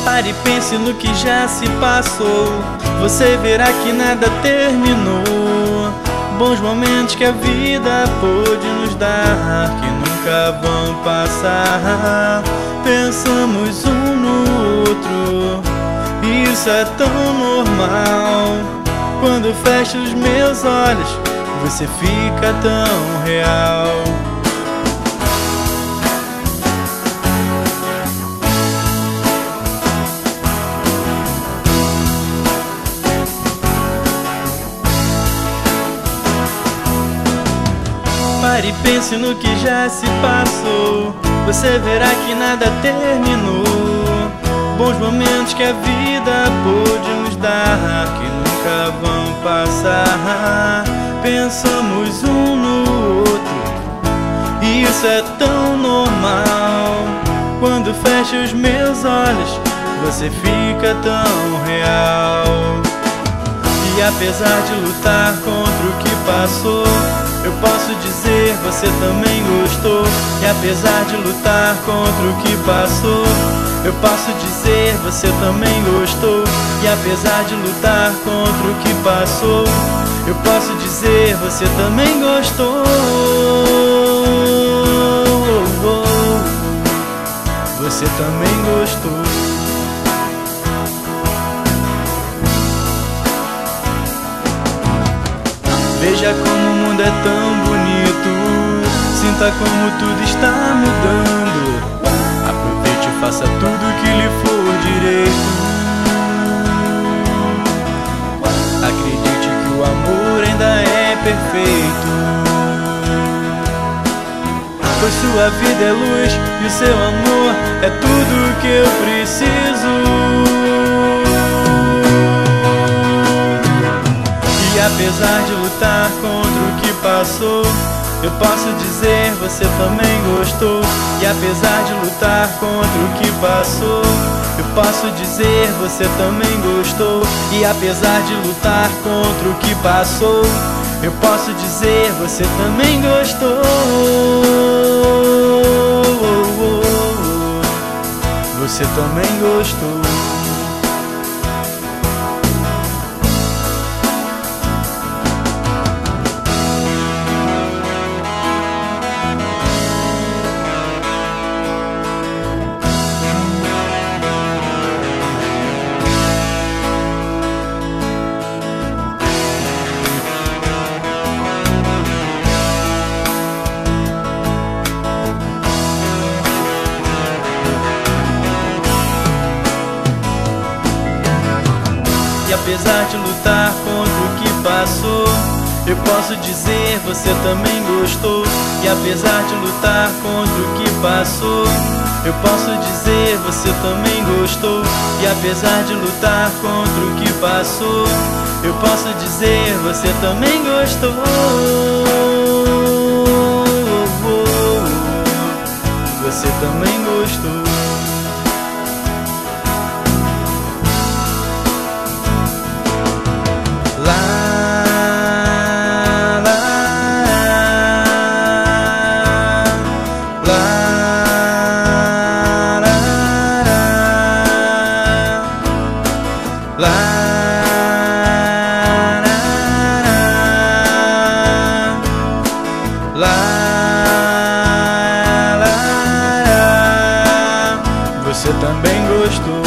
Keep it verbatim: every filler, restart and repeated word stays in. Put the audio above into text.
Pare e pense no que já se passou. Você verá que nada terminou. Bons momentos que a vida pôde nos dar, que nunca vão passar. Pensamos um no outro, isso é tão normal. Quando fecho os meus olhos, você fica tão real. Pare e pense no que já se passou. Você verá que nada terminou. Bons momentos que a vida pôde nos dar, que nunca vão passar. Pensamos um no outro, isso é tão normal. Quando fecho os meus olhos, você fica tão real. E apesar de lutar contra o que passou, eu posso dizer, você também gostou. E apesar de lutar contra o que passou, eu posso dizer, você também gostou. E apesar de lutar contra o que passou, eu posso dizer, você também gostou. Você também gostou. Veja como o mundo é tão bonito, sinta como tudo está mudando. Aproveite e faça tudo que lhe for direito. Acredite que o amor ainda é perfeito, pois sua vida é luz e o seu amor é tudo que eu preciso. E apesar de lutar contra o que passou, eu posso dizer, você também gostou. E apesar de lutar contra o que passou, eu posso dizer, você também gostou. E apesar de lutar contra o que passou, eu posso dizer, você também gostou. Você também gostou. E apesar de lutar contra o que passou, eu posso dizer, você também gostou. E apesar de lutar contra o que passou, eu posso dizer, você também gostou. E apesar de lutar contra o que passou, eu posso dizer, você também gostou. Você também gostou. Você também gostou.